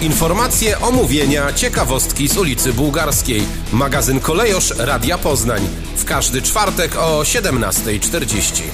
Informacje, omówienia, ciekawostki z ulicy Bułgarskiej. Magazyn Kolejosz Radia Poznań. W każdy czwartek o 17:40.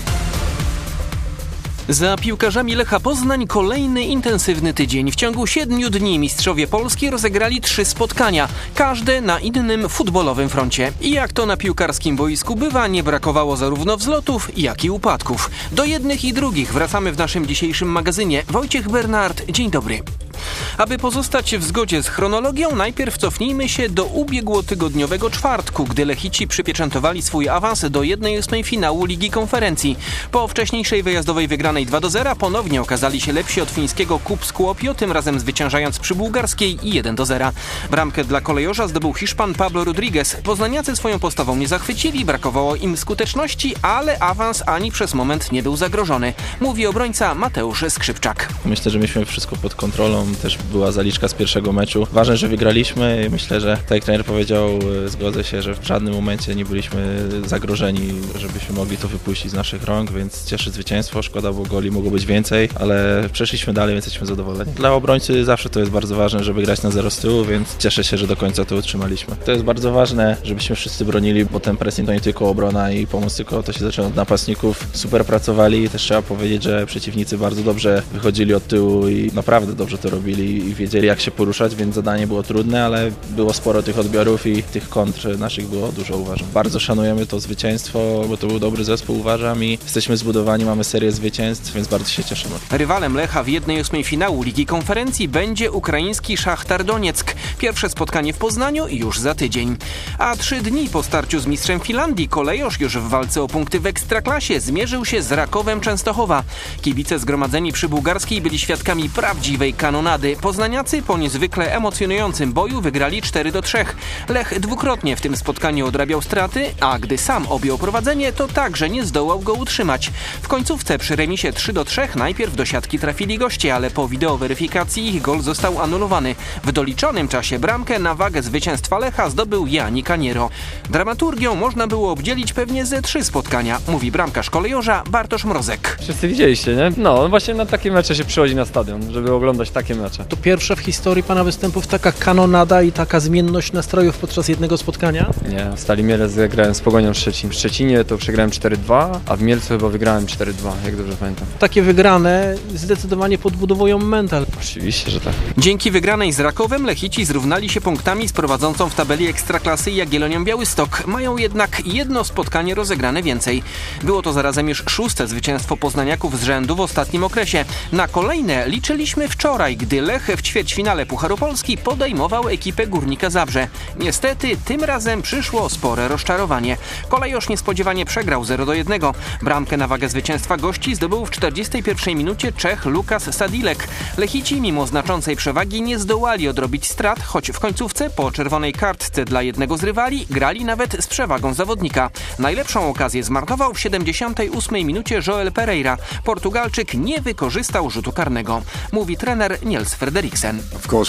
Za piłkarzami Lecha Poznań kolejny intensywny tydzień. W ciągu 7 dni mistrzowie Polski rozegrali 3 spotkania, każde na innym futbolowym froncie. I jak to na piłkarskim boisku bywa, nie brakowało zarówno wzlotów, jak i upadków. Do jednych i drugich wracamy w naszym dzisiejszym magazynie. Wojciech Bernard, dzień dobry. Aby pozostać w zgodzie z chronologią, najpierw cofnijmy się do ubiegłotygodniowego czwartku, gdy Lechici przypieczętowali swój awans do 1/8 finału Ligi Konferencji. Po wcześniejszej wyjazdowej wygranej 2-0 ponownie okazali się lepsi od fińskiego KuB Skłopio, tym razem zwyciężając przy Bułgarskiej i 1-0. Bramkę dla kolejorza zdobył Hiszpan Pablo Rodriguez. Poznaniacy swoją postawą nie zachwycili, brakowało im skuteczności, ale awans ani przez moment nie był zagrożony, mówi obrońca Mateusz Skrzypczak. Myślę, że mieliśmy wszystko pod kontrolą. Też była zaliczka z pierwszego meczu. Ważne, że wygraliśmy i myślę, że tak jak trener powiedział, zgodzę się, że w żadnym momencie nie byliśmy zagrożeni, żebyśmy mogli to wypuścić z naszych rąk, więc cieszy zwycięstwo. Szkoda, bo goli mogło być więcej, ale przeszliśmy dalej, więc jesteśmy zadowoleni. Dla obrońcy zawsze to jest bardzo ważne, żeby grać na 0 z tyłu, więc cieszę się, że do końca to utrzymaliśmy. To jest bardzo ważne, żebyśmy wszyscy bronili, bo ten pressing to nie tylko obrona i pomoc, tylko to się zaczyna od napastników. Super pracowali i też trzeba powiedzieć, że przeciwnicy bardzo dobrze wychodzili od tyłu i naprawdę dobrze to robili i wiedzieli, jak się poruszać, więc zadanie było trudne, ale było sporo tych odbiorów i tych kontr naszych było dużo, uważam. Bardzo szanujemy to zwycięstwo, bo to był dobry zespół, uważam, i jesteśmy zbudowani, mamy serię zwycięstw, więc bardzo się cieszymy. Rywalem Lecha w 1/8 finału Ligi Konferencji będzie ukraiński Szachtar Donieck. Pierwsze spotkanie w Poznaniu już za tydzień. A 3 dni po starciu z mistrzem Finlandii kolejorz już w walce o punkty w Ekstraklasie zmierzył się z Rakowem Częstochowa. Kibice zgromadzeni przy Bułgarskiej byli świadkami prawdziwej kanonady. Poznaniacy po niezwykle emocjonującym boju wygrali 4-3. Lech dwukrotnie w tym spotkaniu odrabiał straty, a gdy sam objął prowadzenie, to także nie zdołał go utrzymać. W końcówce przy remisie 3-3 najpierw do siatki trafili goście, ale po wideoweryfikacji ich gol został anulowany. W doliczonym czasie bramkę na wagę zwycięstwa Lecha zdobył Jani Kaniero. Dramaturgią można było obdzielić pewnie ze 3 spotkania, mówi bramkarz kolejorza Bartosz Mrozek. Wszyscy widzieliście, nie? No właśnie na takie mecze się przychodzi na stadion, żeby oglądać takie mecze. To pierwsza w historii pana występów taka kanonada i taka zmienność nastrojów podczas jednego spotkania? Nie, w Stali Mielec grałem z Pogonią Szczecin. W Szczecinie to przegrałem 4-2, a w Mielcu chyba wygrałem 4-2, jak dobrze pamiętam. Takie wygrane zdecydowanie podbudowują mental. Oczywiście, że tak. Dzięki wygranej z Rakowem Lechici zrównali się punktami z prowadzącą w tabeli Ekstraklasy Jagiellonią Białystok. Mają jednak jedno spotkanie rozegrane więcej. Było to zarazem już 6. zwycięstwo poznaniaków z rzędu w ostatnim okresie. Na kolejne liczyliśmy wczoraj, gdy Lech w ćwierćfinale Pucharu Polski podejmował ekipę Górnika Zabrze. Niestety tym razem przyszło spore rozczarowanie. Kolejorz niespodziewanie przegrał 0-1. Bramkę na wagę zwycięstwa gości zdobył w 41 minucie Czech Lukas Sadilek. Lechici mimo znaczącej przewagi nie zdołali odrobić strat, choć w końcówce po czerwonej kartce dla jednego z rywali grali nawet z przewagą zawodnika. Najlepszą okazję zmarnował w 78 minucie Joel Pereira. Portugalczyk nie wykorzystał rzutu karnego, mówi trener Niels Frederiksen.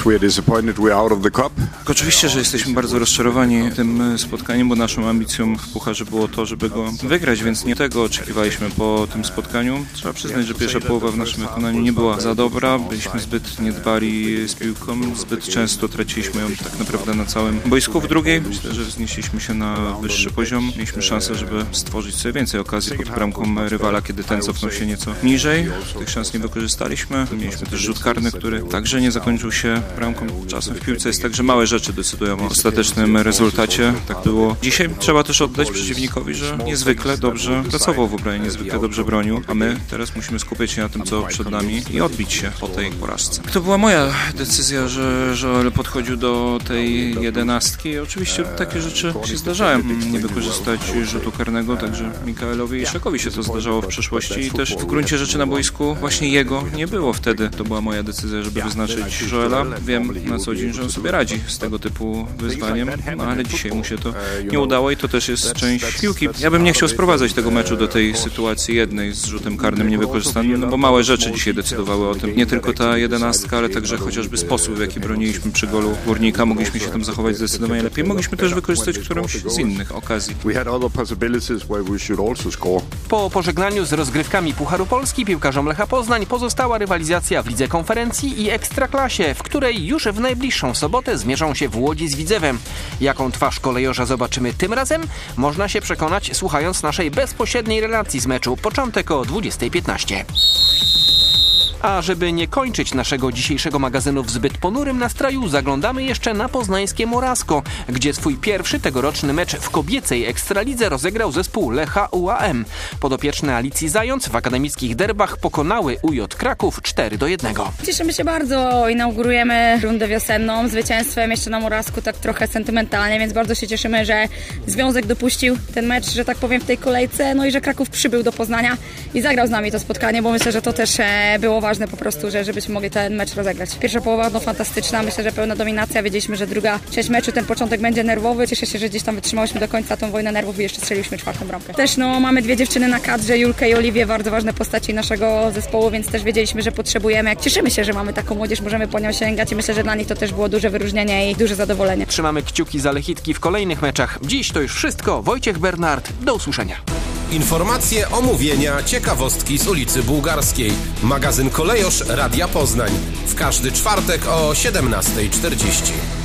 Oczywiście, że jesteśmy bardzo rozczarowani tym spotkaniem, bo naszą ambicją w pucharze było to, żeby go wygrać, więc nie tego oczekiwaliśmy po tym spotkaniu. Trzeba przyznać, że pierwsza połowa w naszym wykonaniu nie była za dobra. Byliśmy zbyt niedbali z piłką, zbyt często traciliśmy ją tak naprawdę na całym boisku. W drugiej myślę, że wznieśliśmy się na wyższy poziom. Mieliśmy szansę, żeby stworzyć sobie więcej okazji pod bramką rywala, kiedy ten cofnął się nieco niżej. Tych szans nie wykorzystaliśmy. Mieliśmy też rzut karny, który także nie zakończył się bramką. Czasem w piłce jest tak, że małe rzeczy decydują o ostatecznym rezultacie. Tak było. Dzisiaj trzeba też oddać przeciwnikowi, że niezwykle dobrze pracował w obronie, niezwykle dobrze bronił, a my teraz musimy skupić się na tym, co przed nami i odbić się po tej porażce. To była moja decyzja, że Joel podchodził do tej 11. Oczywiście takie rzeczy się zdarzają. Nie wykorzystać rzutu karnego, także Mikaelowi i Szakowi się to zdarzało w przeszłości i też w gruncie rzeczy na boisku właśnie jego nie było wtedy. To była moja decyzja, żeby wyznaczyć Joela. Wiem na co dzień, że on sobie radzi z tego typu wyzwaniem, no ale dzisiaj mu się to nie udało i to też jest część piłki. Ja bym nie chciał sprowadzać tego meczu do tej sytuacji jednej z rzutem karnym niewykorzystanym, no bo małe rzeczy dzisiaj decydowały o tym. Nie tylko ta 11, ale także chociażby sposób, w jaki broniliśmy przy golu Górnika. Mogliśmy się tam zachować zdecydowanie lepiej. Mogliśmy też wykorzystać którąś z innych okazji. Po pożegnaniu z rozgrywkami Pucharu Polski piłkarzom Lecha Poznań pozostała rywalizacja w Lidze Konferencji Polski i Ekstraklasie, w której już w najbliższą sobotę zmierzą się w Łodzi z Widzewem. Jaką twarz kolejorza zobaczymy tym razem? Można się przekonać, słuchając naszej bezpośredniej relacji z meczu. Początek o 20:15. A żeby nie kończyć naszego dzisiejszego magazynu w zbyt ponurym nastroju, zaglądamy jeszcze na poznańskie Morasko, gdzie swój pierwszy tegoroczny mecz w kobiecej Ekstralidze rozegrał zespół Lecha UAM. Podopieczne Alicji Zając w akademickich derbach pokonały UJ Kraków 4-1. Cieszymy się bardzo, inaugurujemy rundę wiosenną zwycięstwem jeszcze na Morasku, tak trochę sentymentalnie, więc bardzo się cieszymy, że Związek dopuścił ten mecz, że tak powiem, w tej kolejce, no i że Kraków przybył do Poznania i zagrał z nami to spotkanie, bo myślę, że to też było ważne po prostu, żebyśmy mogli ten mecz rozegrać. Pierwsza połowa fantastyczna, myślę, że pełna dominacja. Wiedzieliśmy, że druga część meczu, ten początek będzie nerwowy. Cieszę się, że gdzieś tam wytrzymałyśmy do końca tą wojnę nerwów i jeszcze strzeliśmy 4. bramkę. Też mamy 2 dziewczyny na kadrze, Julkę i Oliwię, bardzo ważne postaci naszego zespołu, więc też wiedzieliśmy, że potrzebujemy. Cieszymy się, że mamy taką młodzież, możemy po nią sięgać i myślę, że dla nich to też było duże wyróżnienie i duże zadowolenie. Trzymamy kciuki za Lechitki w kolejnych meczach. Dziś to już wszystko. Wojciech Bernard, do usłyszenia. Informacje, omówienia, ciekawostki z ulicy Bułgarskiej. Magazyn Kolejosz Radia Poznań. W każdy czwartek o 17:40.